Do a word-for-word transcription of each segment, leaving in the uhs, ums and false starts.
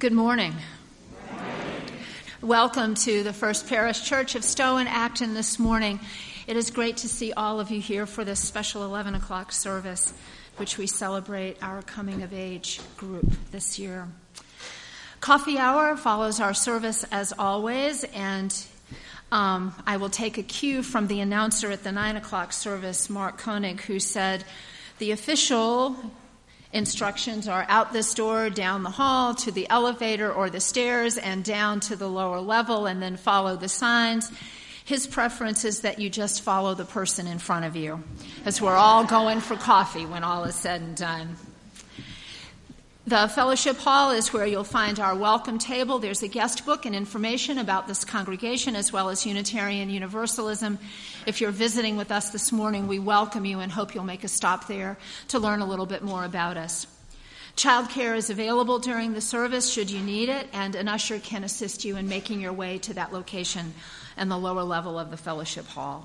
Good morning. Welcome to the First Parish Church of Stowe and Acton this morning. It is great to see all of you here for this special eleven o'clock service, which we celebrate our coming of age group this year. Coffee hour follows our service as always, and um, I will take a cue from the announcer at the nine o'clock service, Mark Koenig, who said, the official instructions are out this door, down the hall, to the elevator or the stairs, and down to the lower level, and then follow the signs. His preference is that you just follow the person in front of you, as we're all going for coffee when all is said and done. The fellowship hall is where you'll find our welcome table. There's a guest book and information about this congregation as well as Unitarian Universalism. If you're visiting with us this morning, we welcome you and hope you'll make a stop there to learn a little bit more about us. Childcare is available during the service should you need it, and an usher can assist you in making your way to that location and the lower level of the fellowship hall.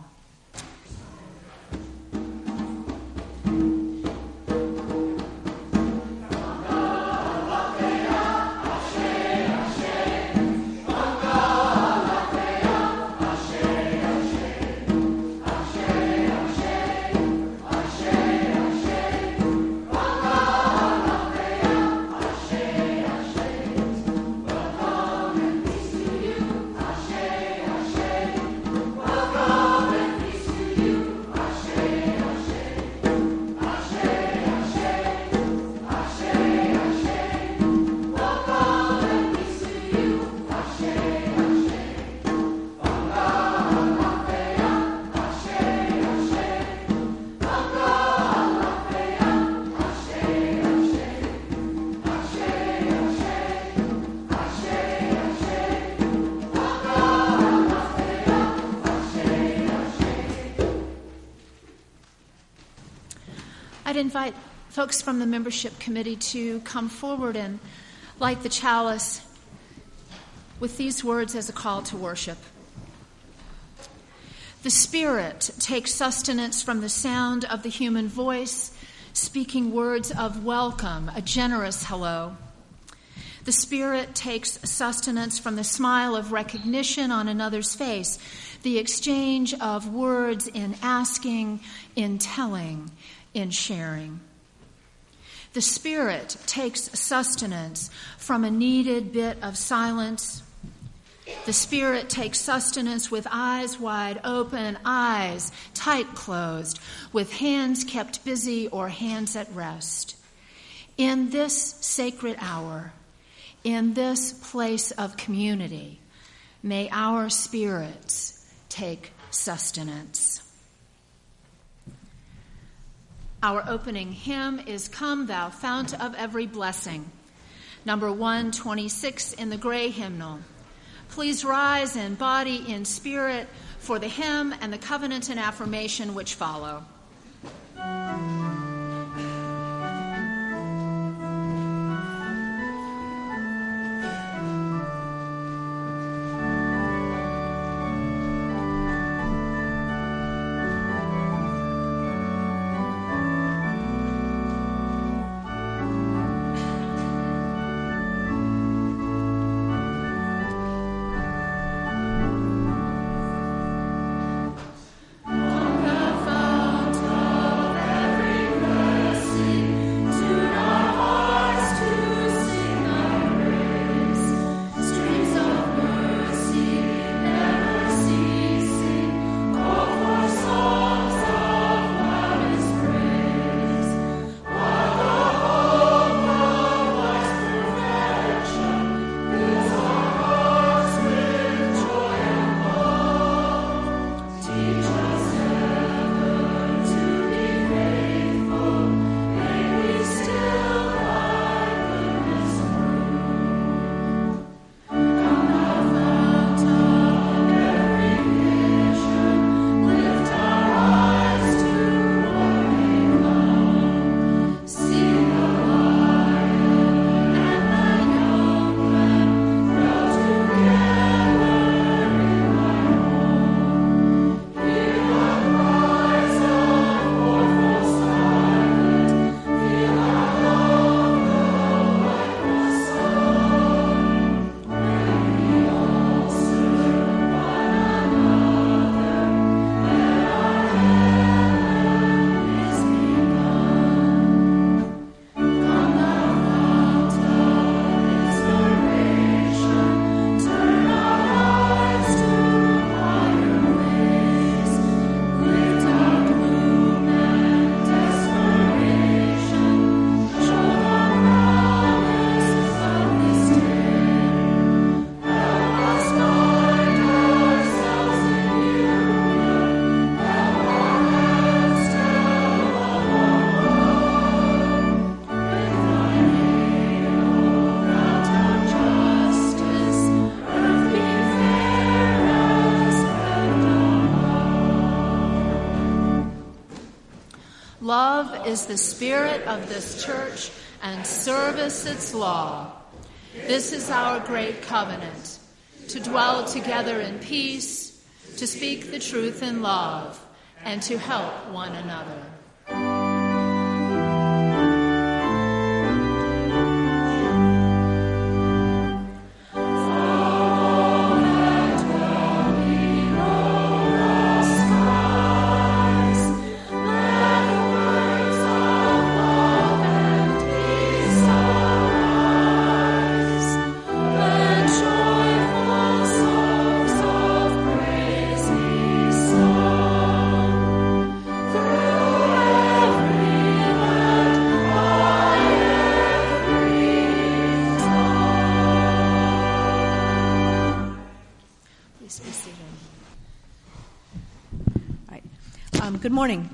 I'd invite folks from the membership committee to come forward and light the chalice with these words as a call to worship. The Spirit takes sustenance from the sound of the human voice, speaking words of welcome, a generous hello. The Spirit takes sustenance from the smile of recognition on another's face, the exchange of words in asking, in telling, in sharing. The Spirit takes sustenance from a needed bit of silence. The Spirit takes sustenance with eyes wide open, eyes tight closed, with hands kept busy or hands at rest. In this sacred hour, in this place of community, may our spirits take sustenance. Our opening hymn is Come Thou Fount of Every Blessing, number one twenty-six in the gray hymnal. Please rise in body, in spirit, for the hymn and the covenant and affirmation which follow. Fount is the spirit of this church and service its law. This is our great covenant, to dwell together in peace, to speak the truth in love, and to help one another. Good morning.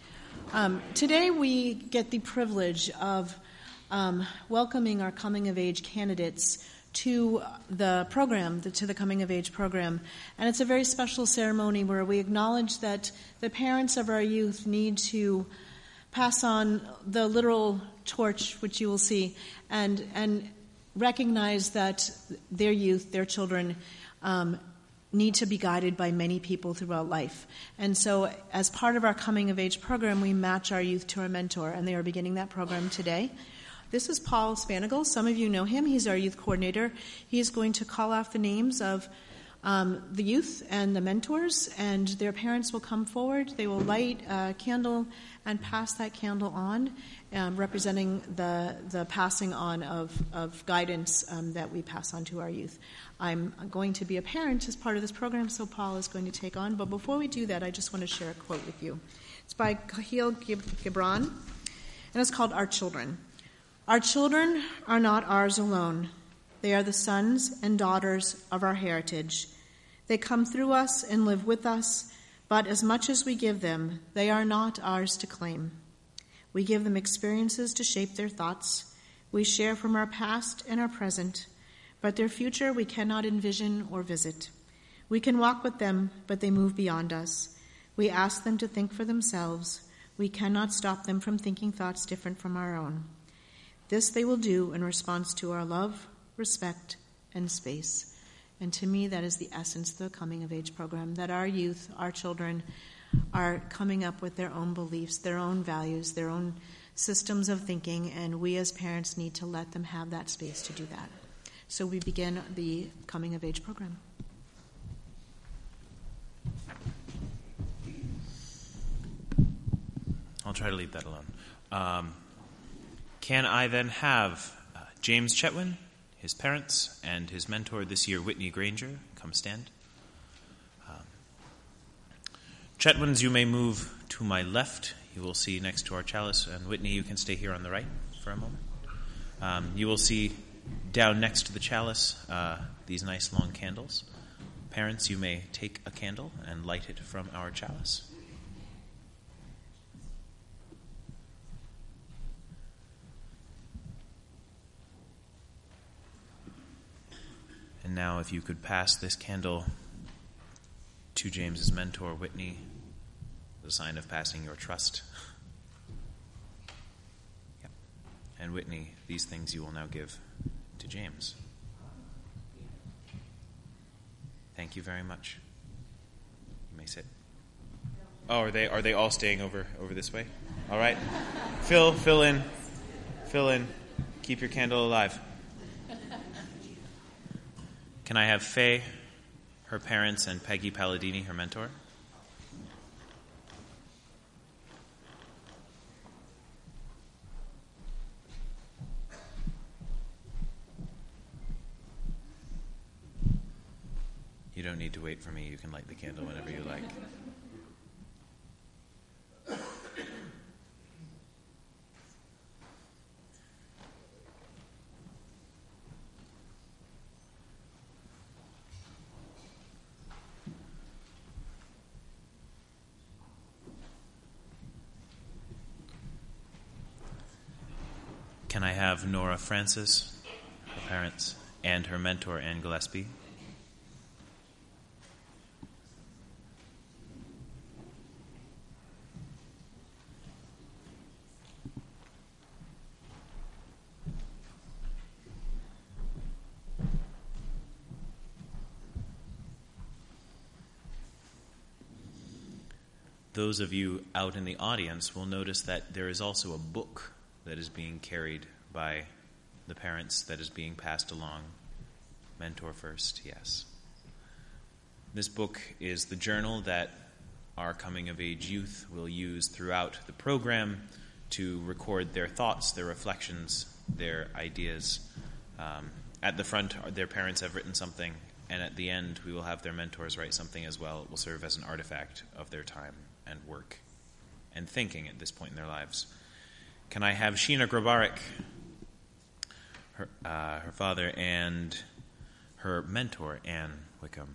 Um, today we get the privilege of um, welcoming our coming of age candidates to the program, the, to the coming of age program. And it's a very special ceremony where we acknowledge that the parents of our youth need to pass on the literal torch, which you will see, and, and recognize that their youth, their children, um, need to be guided by many people throughout life. And so as part of our coming of age program, we match our youth to our mentor, and they are beginning that program today. This is Paul Spanigal. Some of you know him. He's our youth coordinator. He is going to call off the names of um, the youth and the mentors, and their parents will come forward. They will light a candle and pass that candle on, um, representing the the passing on of, of guidance um, that we pass on to our youth. I'm going to be a parent as part of this program, so Paul is going to take on. But before we do that, I just want to share a quote with you. It's by Khalil Gibran, and it's called Our Children. Our children are not ours alone. They are the sons and daughters of our heritage. They come through us and live with us, but as much as we give them, they are not ours to claim. We give them experiences to shape their thoughts. We share from our past and our present, but their future we cannot envision or visit. We can walk with them, but they move beyond us. We ask them to think for themselves. We cannot stop them from thinking thoughts different from our own. This they will do in response to our love, respect, and space. And to me, that is the essence of the Coming of Age program, that our youth, our children, are coming up with their own beliefs, their own values, their own systems of thinking, and we as parents need to let them have that space to do that. So we begin the Coming of Age program. I'll try to leave that alone. Um, can I then have uh, James Chetwin, his parents, and his mentor this year, Whitney Granger, come stand? Um, Chetwins, you may move to my left. You will see next to our chalice, and Whitney, you can stay here on the right for a moment. Um, you will see down next to the chalice, uh, these nice long candles. Parents, you may take a candle and light it from our chalice. And now if you could pass this candle to James's mentor, Whitney, as a sign of passing your trust. Yep. And Whitney, these things you will now give to James. Thank you very much. You may sit. Oh, are they are they all staying over over this way? All right. Fill fill in. Fill in. Keep your candle alive. Can I have Faye, her parents, and Peggy Palladini, her mentor? You don't need to wait for me. You can light the candle whenever you like. Can I have Nora Francis, her parents, and her mentor, Ann Gillespie? those of you out in the audience will notice that there is also a book that is being carried by the parents that is being passed along. Mentor first, yes. This book is the journal that our coming-of-age youth will use throughout the program to record their thoughts, their reflections, their ideas. Um, at the front, their parents have written something, and at the end, we will have their mentors write something as well. It will serve as an artifact of their time and work and thinking at this point in their lives. Can I have Sheena Grabarek, her, uh, her father, and her mentor, Anne Wickham?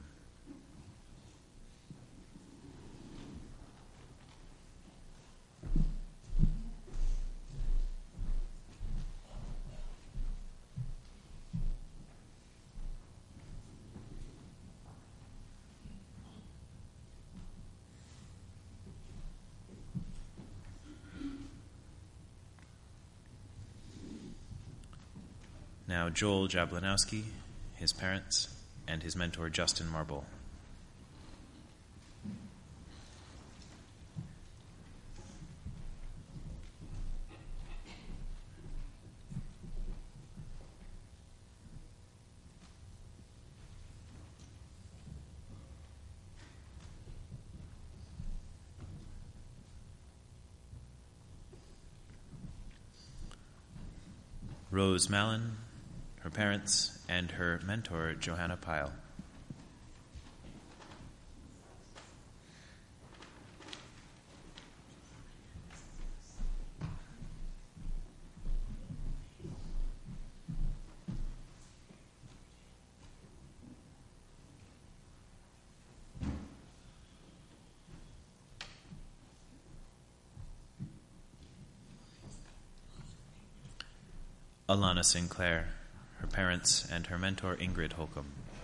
Now Joel Jablanowski, his parents, and his mentor Justin Marble. Rose Mallon, her parents, and her mentor, Johanna Pyle. Alana Sinclair, her parents, and her mentor, Ingrid Holcomb.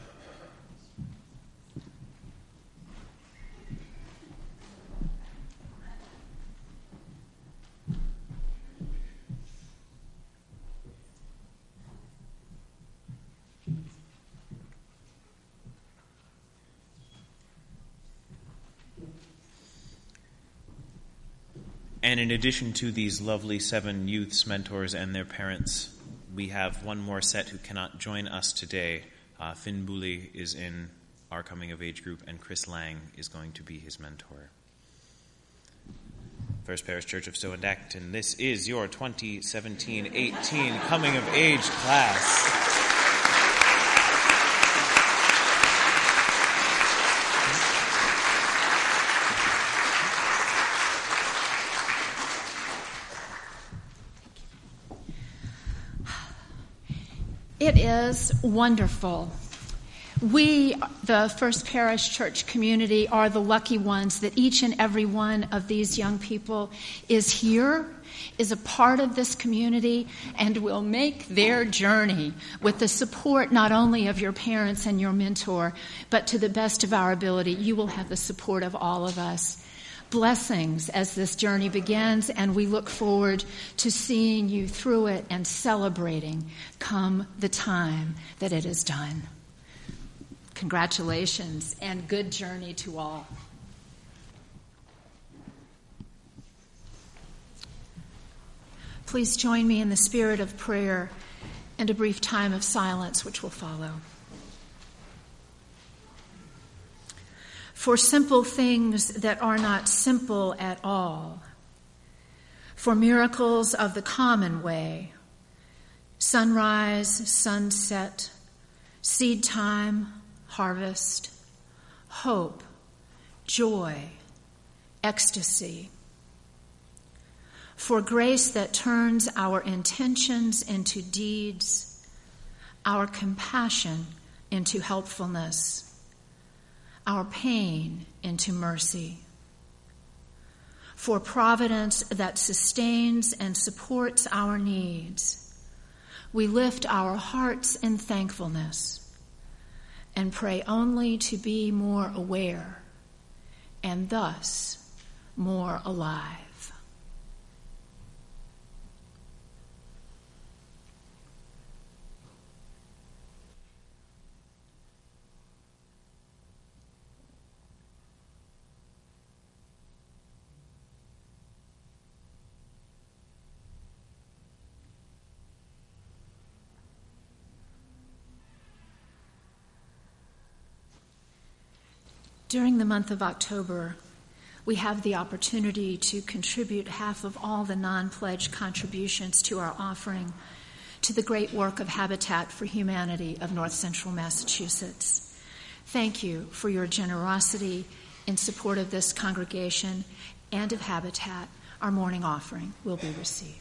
And in addition to these lovely seven youths, mentors, and their parents, we have one more set who cannot join us today. Uh, Finn Booley is in our coming-of-age group, and Chris Lang is going to be his mentor. First Parish Church of Stowe and Acton, this is your twenty seventeen eighteen coming-of-age class. It is wonderful. We, the First Parish Church community, are the lucky ones that each and every one of these young people is here, is a part of this community, and will make their journey with the support not only of your parents and your mentor, but to the best of our ability, you will have the support of all of us. Blessings as this journey begins, and we look forward to seeing you through it and celebrating come the time that it is done. Congratulations and good journey to all. Please join me in the spirit of prayer and a brief time of silence which will follow. For simple things that are not simple at all, for miracles of the common way, sunrise, sunset, seed time, harvest, hope, joy, ecstasy, for grace that turns our intentions into deeds, our compassion into helpfulness, our pain into mercy, for providence that sustains and supports our needs. We lift our hearts in thankfulness and pray only to be more aware and thus more alive. During the month of October, we have the opportunity to contribute half of all the non-pledged contributions to our offering to the great work of Habitat for Humanity of North Central Massachusetts. Thank you for your generosity in support of this congregation and of Habitat. Our morning offering will be received.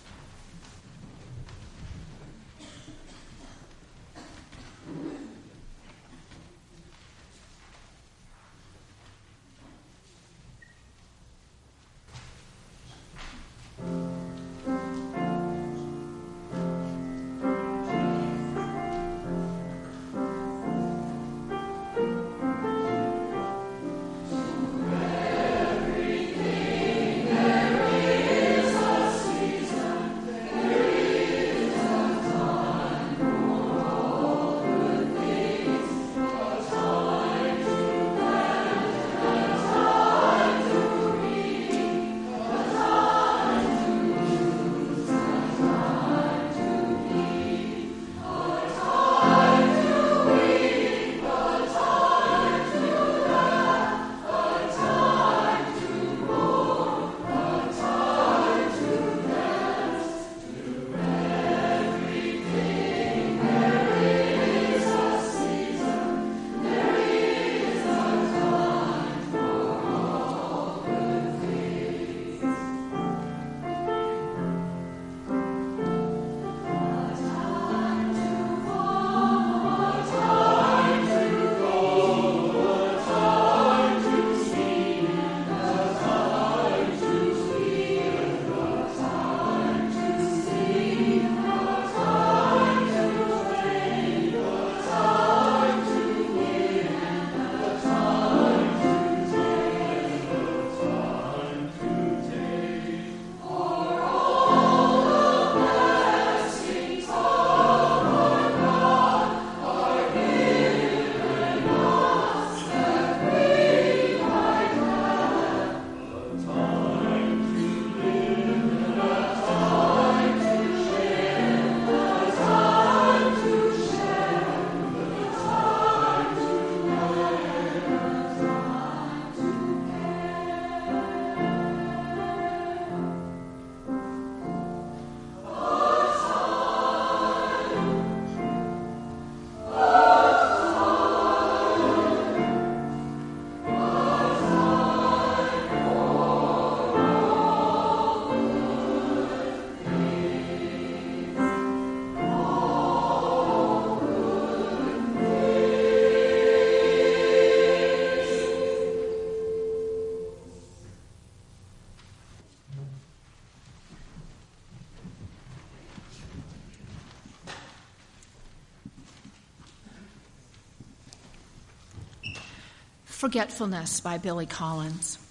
Forgetfulness by Billy Collins.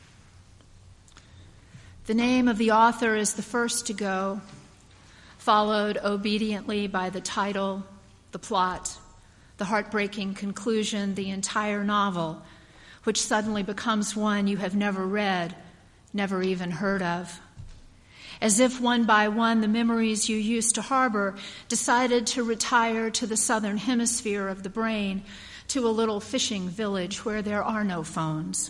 The name of the author is the first to go, followed obediently by the title, the plot, the heartbreaking conclusion, the entire novel, which suddenly becomes one you have never read, never even heard of. As if one by one the memories you used to harbor decided to retire to the southern hemisphere of the brain, to a little fishing village where there are no phones.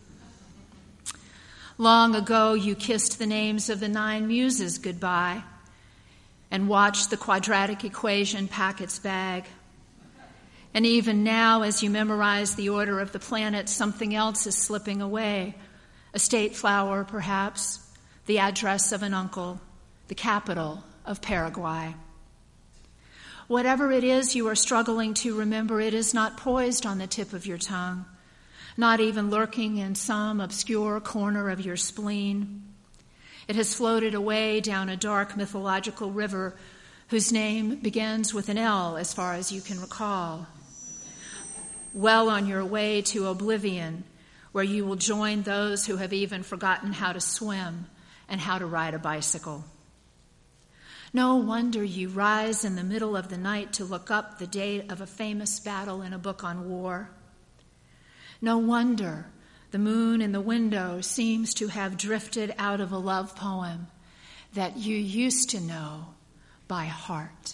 Long ago you kissed the names of the nine muses goodbye and watched the quadratic equation pack its bag. And even now, as you memorize the order of the planets, something else is slipping away. A state flower, perhaps, the address of an uncle, the capital of Paraguay. Whatever it is you are struggling to remember, it is not poised on the tip of your tongue, not even lurking in some obscure corner of your spleen. It has floated away down a dark mythological river whose name begins with an L as far as you can recall. Well on your way to oblivion, where you will join those who have even forgotten how to swim and how to ride a bicycle. No wonder you rise in the middle of the night to look up the date of a famous battle in a book on war. No wonder the moon in the window seems to have drifted out of a love poem that you used to know by heart.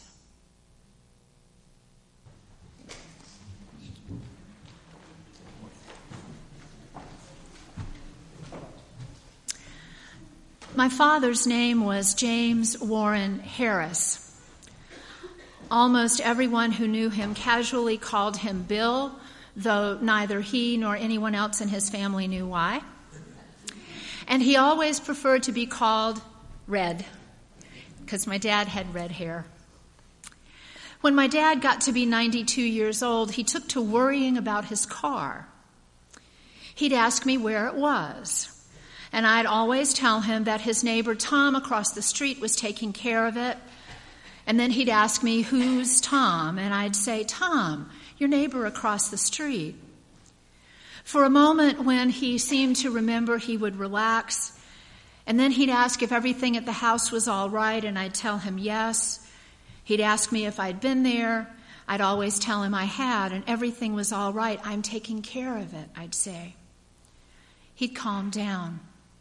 My father's name was James Warren Harris. Almost everyone who knew him casually called him Bill, though neither he nor anyone else in his family knew why. And he always preferred to be called Red, because my dad had red hair. When my dad got to be ninety-two years old, he took to worrying about his car. He'd ask me where it was, and I'd always tell him that his neighbor Tom across the street was taking care of it. And then he'd ask me, who's Tom? And I'd say, Tom, your neighbor across the street. For a moment, when he seemed to remember, he would relax, and then he'd ask if everything at the house was all right, and I'd tell him yes. He'd ask me if I'd been there. I'd always tell him I had, and everything was all right. I'm taking care of it, I'd say. He'd calm down.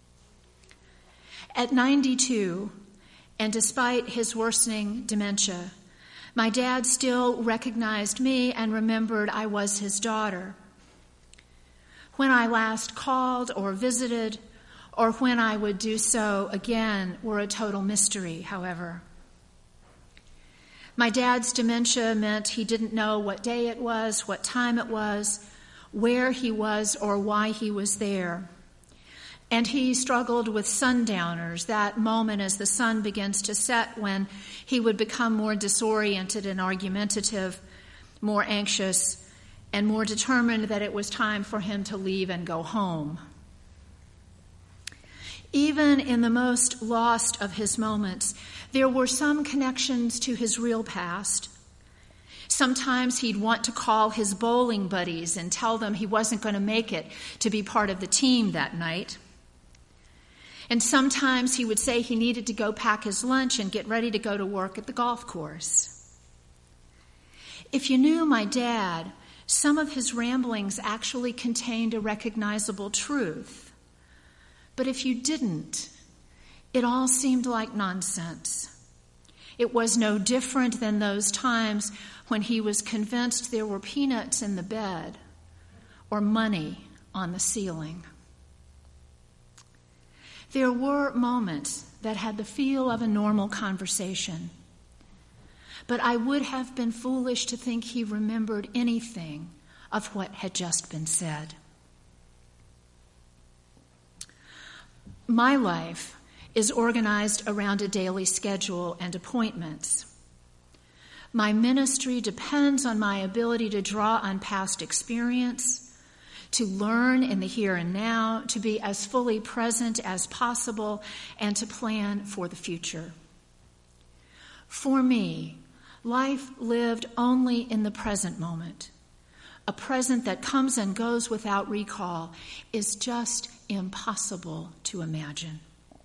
At ninety-two, and despite his worsening dementia, my dad still recognized me and remembered I was his daughter. When I last called or visited, or when I would do so again, were a total mystery, however. My dad's dementia meant he didn't know what day it was, what time it was, where he was, or why he was there. And he struggled with sundowners, that moment as the sun begins to set, when he would become more disoriented and argumentative, more anxious, and more determined that it was time for him to leave and go home. Even in the most lost of his moments, there were some connections to his real past. Sometimes he'd want to call his bowling buddies and tell them he wasn't going to make it to be part of the team that night. And sometimes he would say he needed to go pack his lunch and get ready to go to work at the golf course. If you knew my dad, some of his ramblings actually contained a recognizable truth. But if you didn't, it all seemed like nonsense. It was no different than those times when he was convinced there were peanuts in the bed or money on the ceiling. There were moments that had the feel of a normal conversation, but I would have been foolish to think he remembered anything of what had just been said. My life is organized around a daily schedule and appointments. My ministry depends on my ability to draw on past experience, to learn in the here and now, to be as fully present as possible, and to plan for the future. For me, life lived only in the present moment, a present that comes and goes without recall, is just impossible to imagine.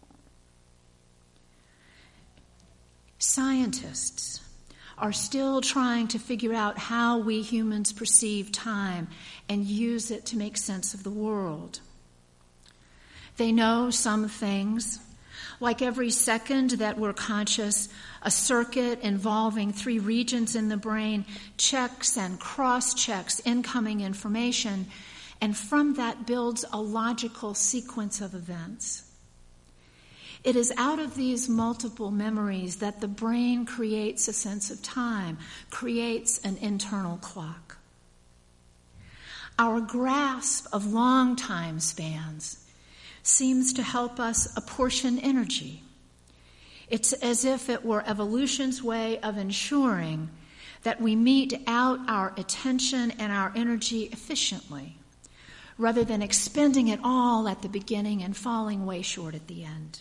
Scientists are still trying to figure out how we humans perceive time and use it to make sense of the world. They know some things, like every second that we're conscious, a circuit involving three regions in the brain checks and cross-checks incoming information, and from that builds a logical sequence of events. It is out of these multiple memories that the brain creates a sense of time, creates an internal clock. Our grasp of long time spans seems to help us apportion energy. It's as if it were evolution's way of ensuring that we mete out our attention and our energy efficiently, rather than expending it all at the beginning and falling way short at the end.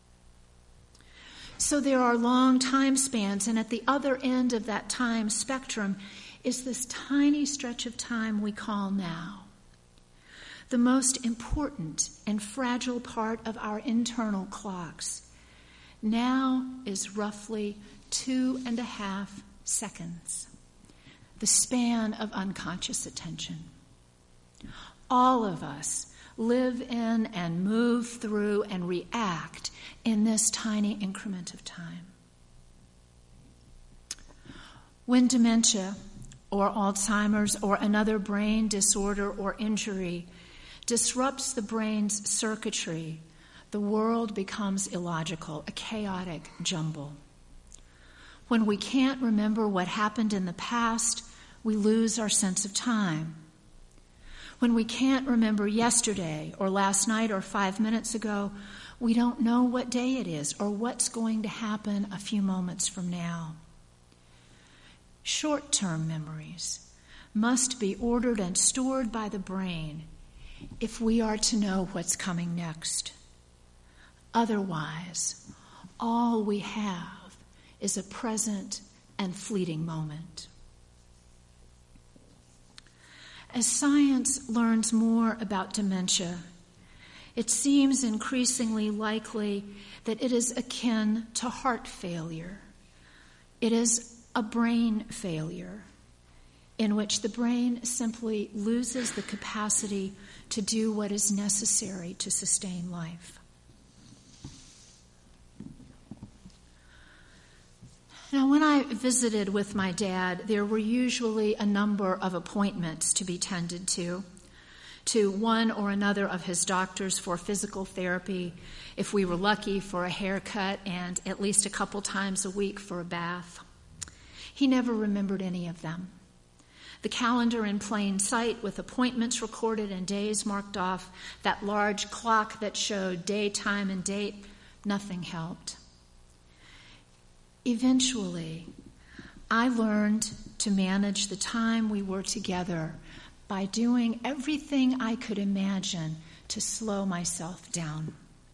So there are long time spans, and at the other end of that time spectrum is this tiny stretch of time we call now. The most important and fragile part of our internal clocks. Now is roughly two and a half seconds, the span of unconscious attention. All of us live in and move through and react in this tiny increment of time. When dementia or Alzheimer's or another brain disorder or injury disrupts the brain's circuitry, the world becomes illogical, a chaotic jumble. When we can't remember what happened in the past, we lose our sense of time. When we can't remember yesterday or last night or five minutes ago, we don't know what day it is or what's going to happen a few moments from now. Short-term memories must be ordered and stored by the brain if we are to know what's coming next. Otherwise, all we have is a present and fleeting moment. As science learns more about dementia, it seems increasingly likely that it is akin to heart failure. It is a brain failure in which the brain simply loses the capacity to do what is necessary to sustain life. Now, when I visited with my dad, there were usually a number of appointments to be tended to, to one or another of his doctors for physical therapy, if we were lucky for a haircut, and at least a couple times a week for a bath. He never remembered any of them. The calendar in plain sight with appointments recorded and days marked off, that large clock that showed day, time, and date, nothing helped. Eventually, I learned to manage the time we were together by doing everything I could imagine to slow myself down.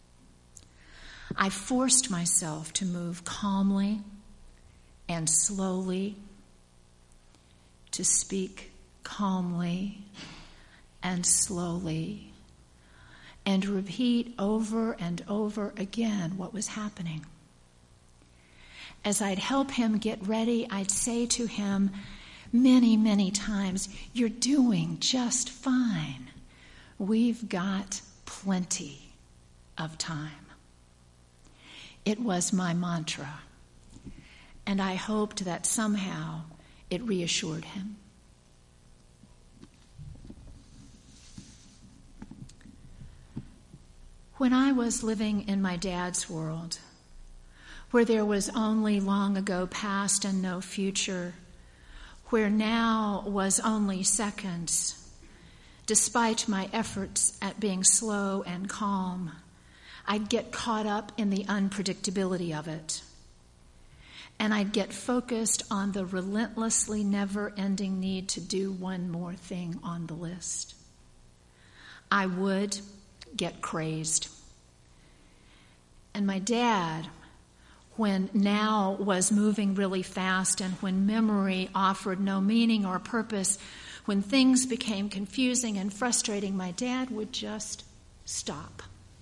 I forced myself to move calmly and slowly, to speak calmly and slowly, and repeat over and over again what was happening. As I'd help him get ready, I'd say to him many, many times, "You're doing just fine. We've got plenty of time." It was my mantra, and I hoped that somehow it reassured him. When I was living in my dad's world, where there was only long ago past and no future, where now was only seconds, despite my efforts at being slow and calm, I'd get caught up in the unpredictability of it. And I'd get focused on the relentlessly never-ending need to do one more thing on the list. I would get crazed. And my dad, when now was moving really fast and when memory offered no meaning or purpose, when things became confusing and frustrating, my dad would just stop.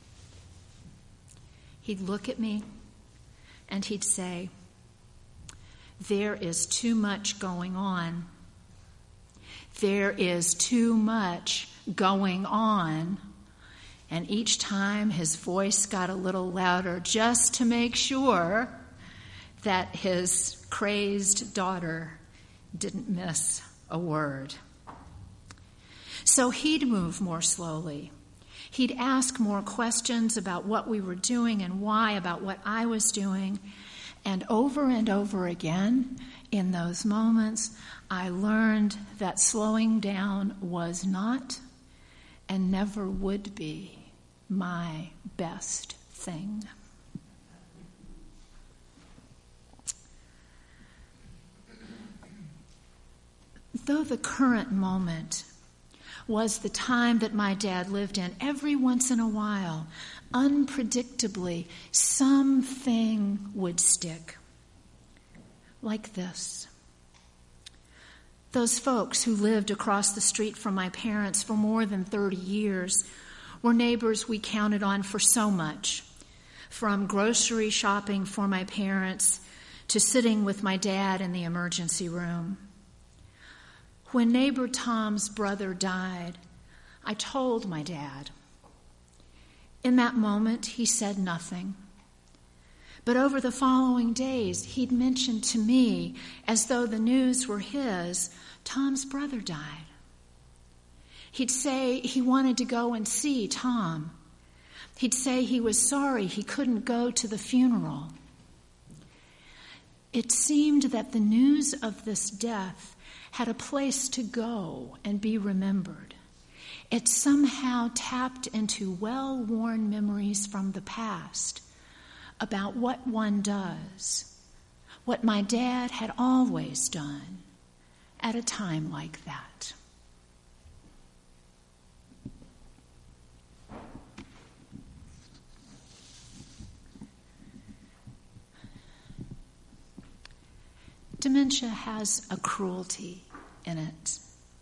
He'd look at me and he'd say, "There is too much going on. There is too much going on." And each time his voice got a little louder just to make sure that his crazed daughter didn't miss a word. So he'd move more slowly. He'd ask more questions about what we were doing and why, about what I was doing. And over and over again, in those moments, I learned that slowing down was not and never would be my best thing. Though the current moment was the time that my dad lived in, every once in a while, unpredictably, something would stick. Like this. Those folks who lived across the street from my parents for more than thirty years were neighbors we counted on for so much, from grocery shopping for my parents to sitting with my dad in the emergency room. When neighbor Tom's brother died, I told my dad. In that moment, he said nothing. But over the following days, he'd mentioned to me, as though the news were his, Tom's brother died. He'd say he wanted to go and see Tom, He'd say he was sorry he couldn't go to the funeral. It seemed that the news of this death had a place to go and be remembered. It somehow tapped into well-worn memories from the past about what one does, what my dad had always done at a time like that. Dementia has a cruelty in it.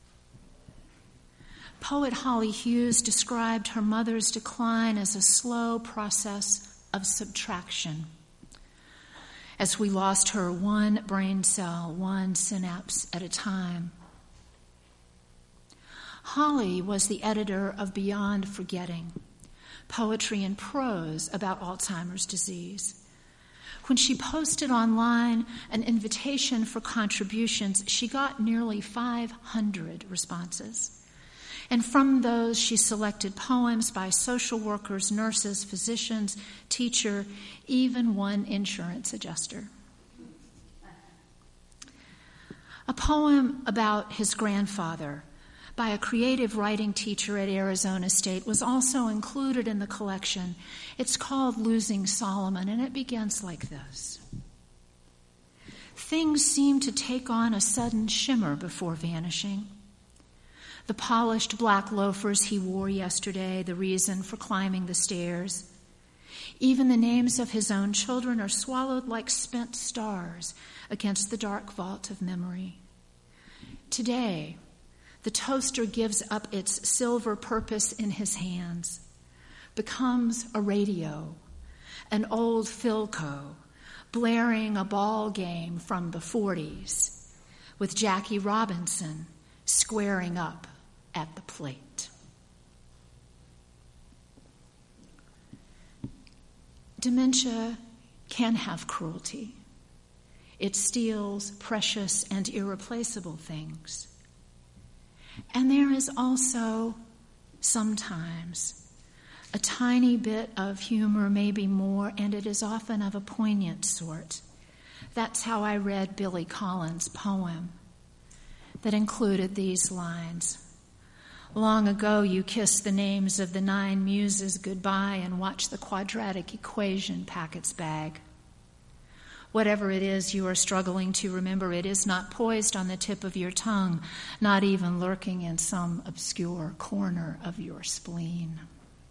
Poet Holly Hughes described her mother's decline as a slow process of subtraction, as we lost her one brain cell, one synapse at a time. Holly was the editor of Beyond Forgetting, poetry and prose about Alzheimer's disease. When she posted online an invitation for contributions, she got nearly five hundred responses. And from those, she selected poems by social workers, nurses, physicians, teacher, even one insurance adjuster. A poem about his grandfather by a creative writing teacher at Arizona State was also included in the collection. It's called Losing Solomon, and it begins like this. Things seem to take on a sudden shimmer before vanishing. The polished black loafers he wore yesterday, the reason for climbing the stairs. Even the names of his own children are swallowed like spent stars against the dark vault of memory. Today, the toaster gives up its silver purpose in his hands, becomes a radio, an old Philco, blaring a ball game from the forties, with Jackie Robinson squaring up at the plate. Dementia can have cruelty. It steals precious and irreplaceable things. And there is also, sometimes, a tiny bit of humor, maybe more, and it is often of a poignant sort. That's how I read Billy Collins' poem that included these lines. Long ago you kissed the names of the nine muses goodbye and watched the quadratic equation pack its bag. Whatever it is you are struggling to remember, it is not poised on the tip of your tongue, not even lurking in some obscure corner of your spleen.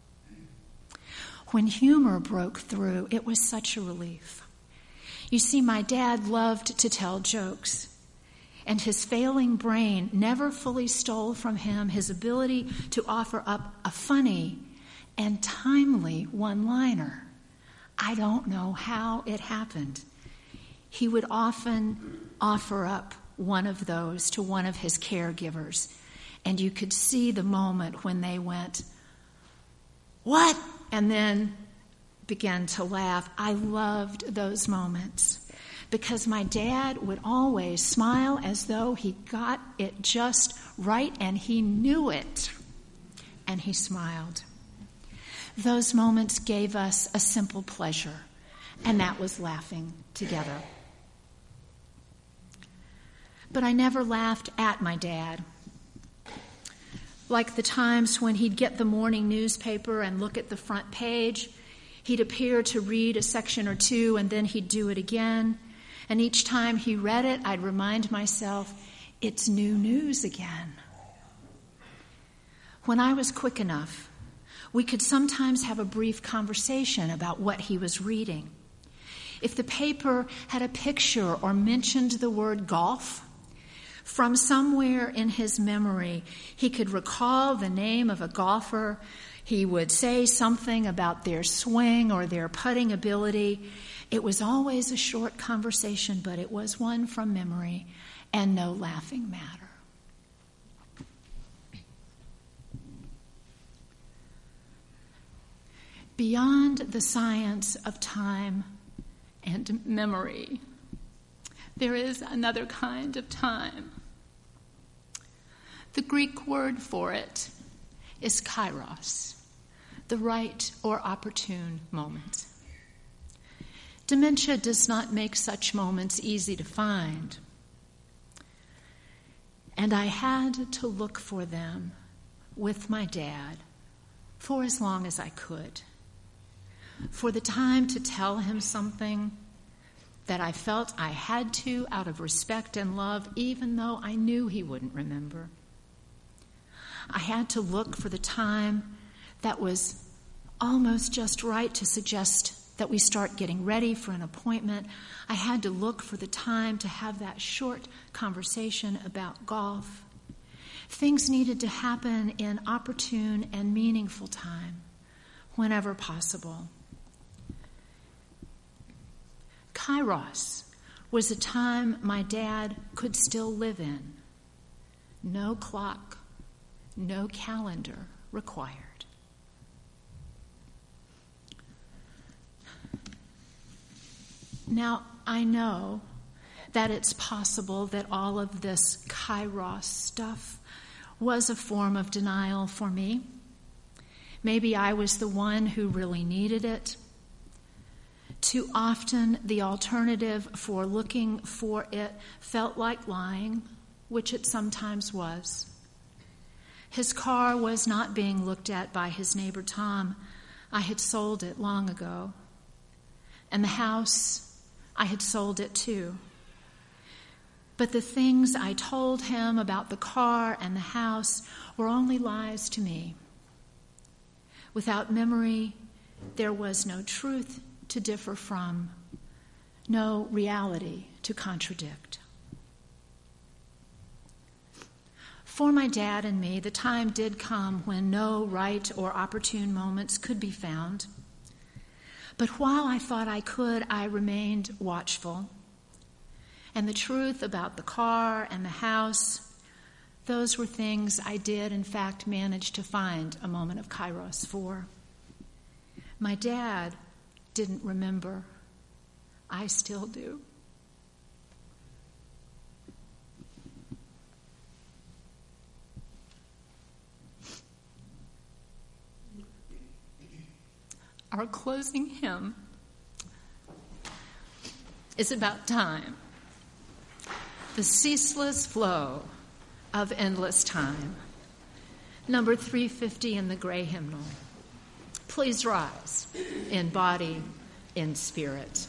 When humor broke through, it was such a relief. You see, my dad loved to tell jokes, and his failing brain never fully stole from him his ability to offer up a funny and timely one-liner. I don't know how it happened. He would often offer up one of those to one of his caregivers, and you could see the moment when they went, "What?" and then began to laugh. I loved those moments because my dad would always smile as though he got it just right, and he knew it, and he smiled. Those moments gave us a simple pleasure, and that was laughing together. But I never laughed at my dad. Like the times when he'd get the morning newspaper and look at the front page, he'd appear to read a section or two and then he'd do it again. And each time he read it, I'd remind myself, it's new news again. When I was quick enough, we could sometimes have a brief conversation about what he was reading. If the paper had a picture or mentioned the word golf, from somewhere in his memory, he could recall the name of a golfer. He would say something about their swing or their putting ability. It was always a short conversation, but it was one from memory and no laughing matter. Beyond the science of time and memory, there is another kind of time. The Greek word for it is kairos, the right or opportune moment. Dementia does not make such moments easy to find. And I had to look for them with my dad for as long as I could. For the time to tell him something that I felt I had to out of respect and love, even though I knew he wouldn't remember. I had to look for the time that was almost just right to suggest that we start getting ready for an appointment. I had to look for the time to have that short conversation about golf. Things needed to happen in opportune and meaningful time, whenever possible. Kairos was a time my dad could still live in. No clock, no calendar required. Now, I know that it's possible that all of this Kairos stuff was a form of denial for me. Maybe I was the one who really needed it. Too often, the alternative for looking for it felt like lying, which it sometimes was. His car was not being looked at by his neighbor Tom. I had sold it long ago. And the house, I had sold it too. But the things I told him about the car and the house were only lies to me. Without memory, there was no truth to differ from, no reality to contradict. For my dad and me, the time did come when no right or opportune moments could be found. But while I thought I could, I remained watchful. And the truth about the car and the house, those were things I did, in fact, manage to find a moment of Kairos for. My dad didn't remember. I still do. Our closing hymn is about time, the ceaseless flow of endless time. Number three fifty in the gray hymnal. Please rise in body, in spirit.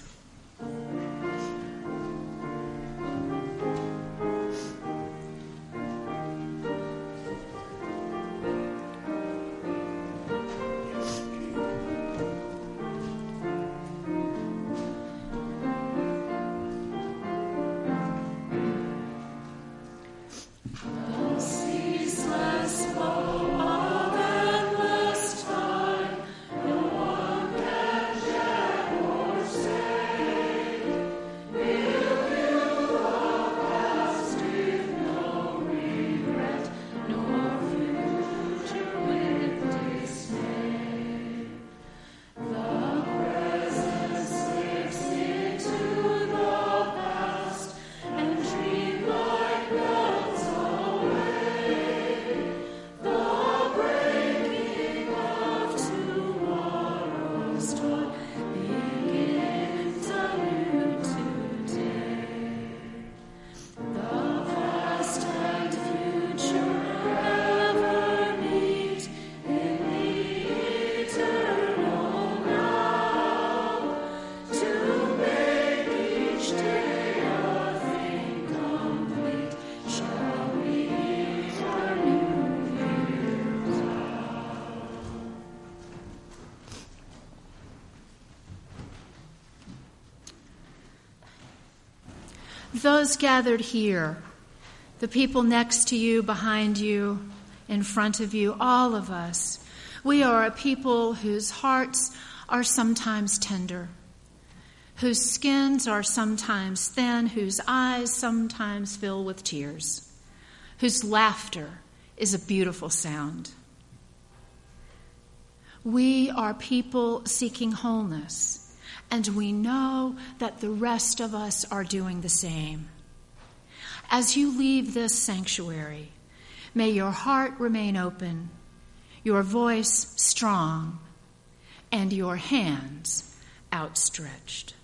Those gathered here, the people next to you, behind you, in front of you, all of us, we are a people whose hearts are sometimes tender, whose skins are sometimes thin, whose eyes sometimes fill with tears, whose laughter is a beautiful sound. We are people seeking wholeness, and we know that the rest of us are doing the same. As you leave this sanctuary, may your heart remain open, your voice strong, and your hands outstretched.